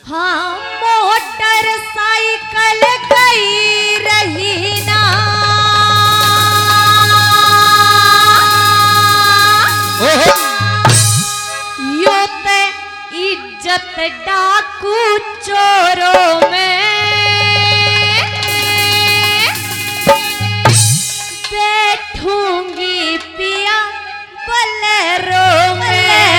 हाँ motor cycle गई रही ना, यो ते इज्जत डाकू चोरों में बैठूंगी पिया बलेरो में।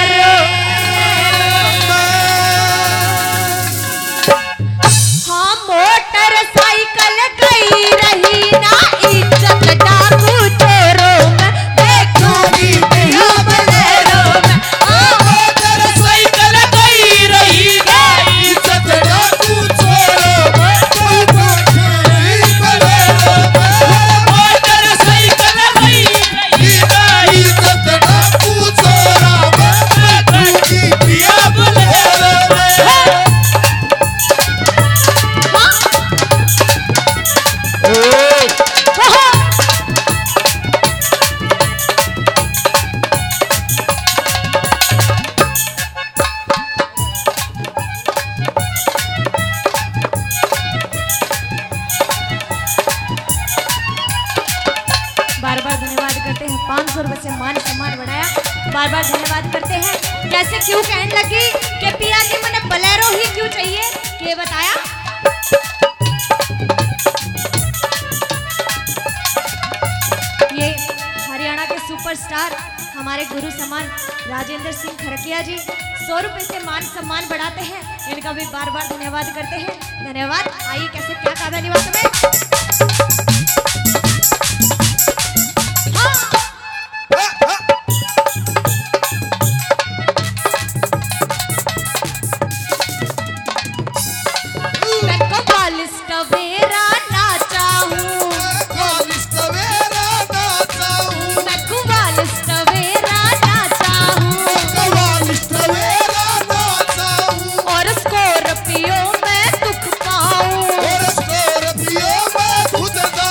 साइकिल गई रही ना, इज्जत डाकू चोरों में देखूंगी पिया बलेरो में। मोटर साइकिल गई रही ना, इज्जत डाकू चोरों में देखूंगी बलेरो में। मोटर साइकिल गई रही ना, इज्जत डाकू चोरों में देखूंगी पिया बलेरो में। बार बार धन्यवाद करते हैं, 500 रुपए से मान सम्मान बढ़ाया, बार बार धन्यवाद करते हैं। कैसे क्यों कहने लगी कि पिया जी मैंने बलेरो ही क्यों चाहिए, ये बताया। ये हरियाणा के सुपरस्टार हमारे गुरु समान राजेंद्र सिंह खरकिया जी 100 रुपए से मान सम्मान बढ़ाते हैं, इनका भी बार बार धन्यवाद करते हैं। धन्यवाद। आइए कैसे क्या काबिल बात में। खुद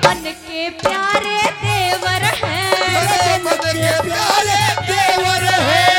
मन के प्यारे देवर हैं। मन के प्यारे देवर है।